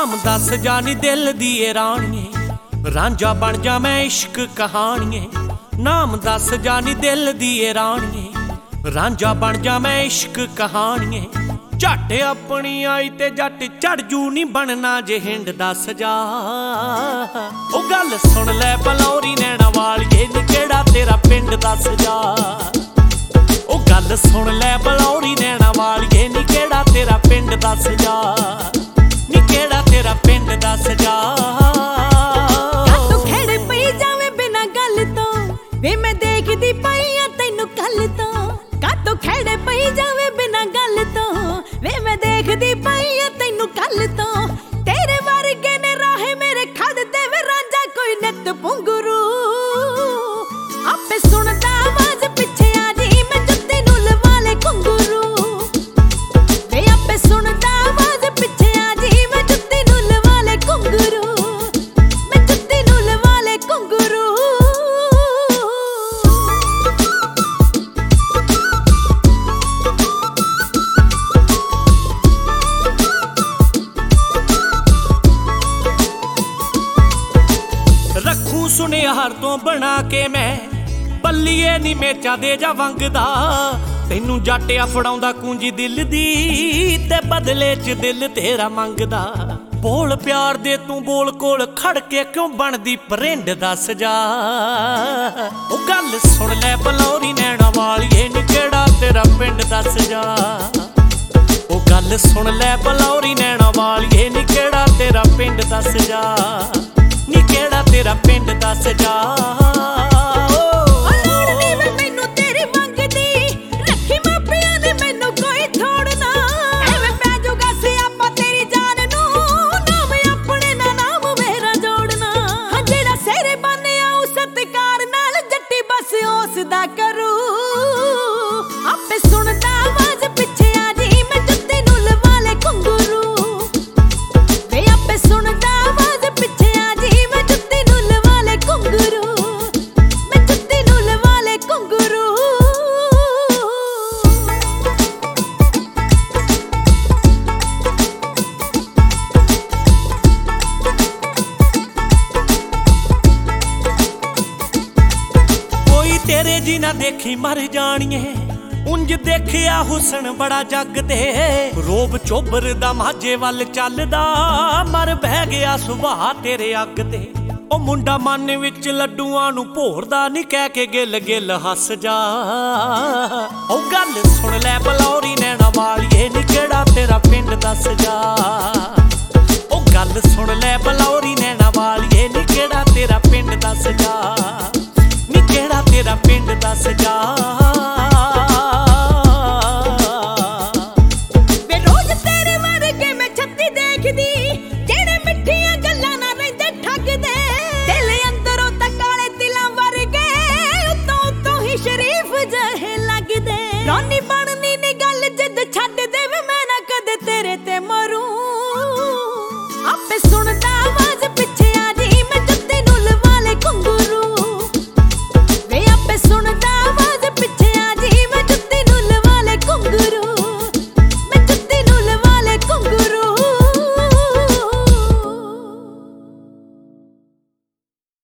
नाम दस जानी दिल दिए रानिए, रांझा बन जा मैं इश्क कहानिए। नाम दस जानी दिल दिए रानिए, रांझा बन जा मैं इश्क कहानिए। झट अपनी आई ते जट चढ़ जू नी बनना जे हिंड दस जा। ओ गल सुन लै बलौरी नैना वालिए नी केड़ा तेरा पिंड दस जा। ओ गल सुन लै बलौरी नैना वालिए नी केड़ा तेरा पिंड दस जा। नी केड़ा तेरा पिंड दस जा। तू खेड़ पई जावे बिना गल तो वे मैं देखदी पई आ तैनू कल तो। तू खेड़ पई जावे बिना गल तो वे मैं देखदी पई आ तैनू कल तो। तेरे वर्गे ने राहे मेरे खड़ दे वे रांझा कोई नित पुंगरू। आपे सुनदा आवाज पिछे आ जी मैं जुत्ती नू लवा ले घुंगरू। वे आपे सुनदा आवाज पिछे आ जी मैं जुत्ती नू लवा ले घुंगरू। मैं जुत्ती नू लवा ले घुंगरू। रखू सुनिहार तो बना के मैं पल्लीए नी मेचा दे जा वंगदा। तैनू जाटिया फड़ाउंदा कुंजी दिल दी ते बदले च दिल तेरा मंगदा। बोल प्यार दे तू बोल कोल खड़ के क्यों बनदी परिंड दस जा। ओ गल सुन लै बलौरी नैना वालिए नी केड़ा तेरा पिंड दस जा। ओ गल सुन लै बलौरी नैना वालिए नी केड़ा तेरा पिंड दस जा। नी केड़ा तेरा पिंड दस जा। करू आपे सुनदा आवाज पिछे आ जी मैं जुत्ती नू लवा ले घुंगरू। वे आपे सुनदा आवाज पिछे आ जी मैं जुत्ती नू लवा ले घुंगरू। मैं जुत्ती नू लवा ले घुंगरू। तेरे जी ना देखी मर जानिए उंज देखिया हुसन बड़ा जग ते। रोब चोबर दा माझे वल चलदा मर बह गया सुभाह तेरे अग ते। ओ मुंडा मन विच लड्डूआं नू भोरदा नी कह के गिल गिल हस जा। ओ गल सुन लै बलौरी नैना वालिए नी केड़ा तेरा पिंड दस जा। ओ गल सुन लै बलौरी नैना वालिए नी केड़ा तेरा पिंड दस जा। नी केड़ा तेरा पिंड दस जा।